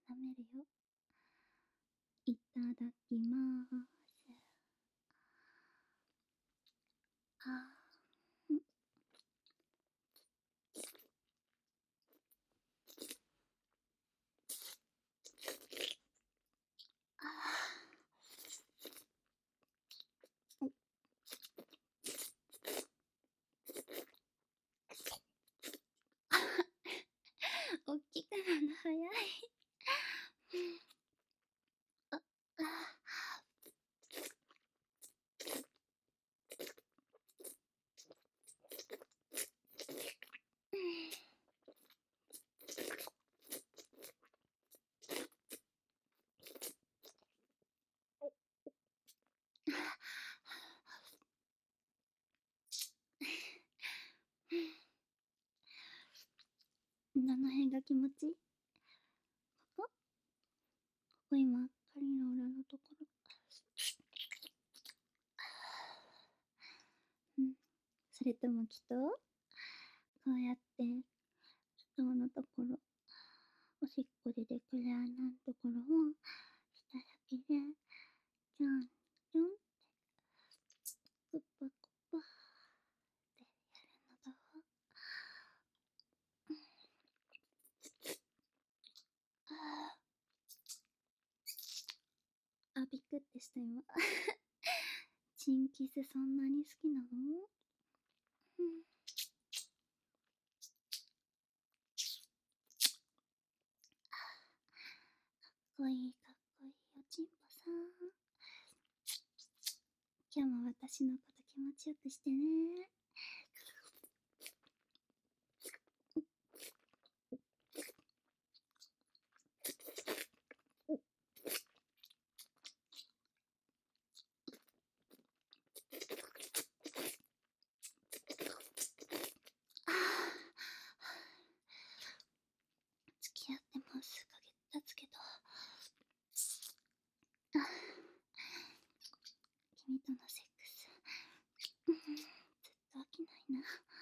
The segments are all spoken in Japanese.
舐めるよ。いただきまーす。あー、あー、おっきくなるの早い。あ、あどの辺が気持ちいい？ここ今、針の裏のところ。うん。それともきっと、こうやって、人のところ、おしっこ出てくる穴のところを、しただけで、ちょんちょんって、クッパクッパってやるのどう？あ、びくってした今。チンキスそんなに好きなの？うん。かっこいいかっこいいよチンポさん。今日も私のこと気持ちよくしてね。あ付き合ってもう数ヶ月経つけど、君とのセックス、ずっと飽きないな。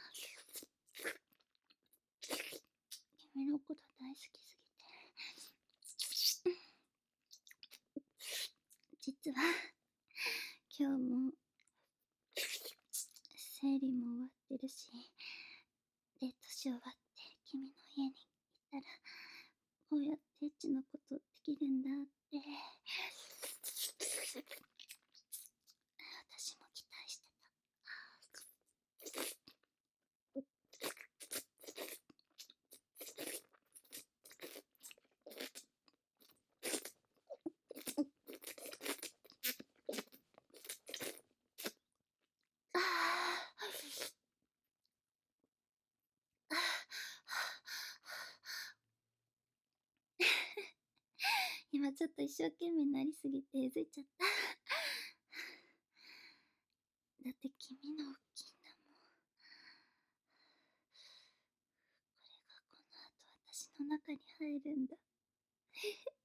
君のこと大好きすぎて。実は今日も生理も終わってるし、デートし終わって君の家に行ったら、こうやってエッチなことできるんだって、私も期待してた。今ちょっと一生懸命なりすぎてうずいちゃった。だって君の大きいんだもん。これがこの後私の中に入るんだ。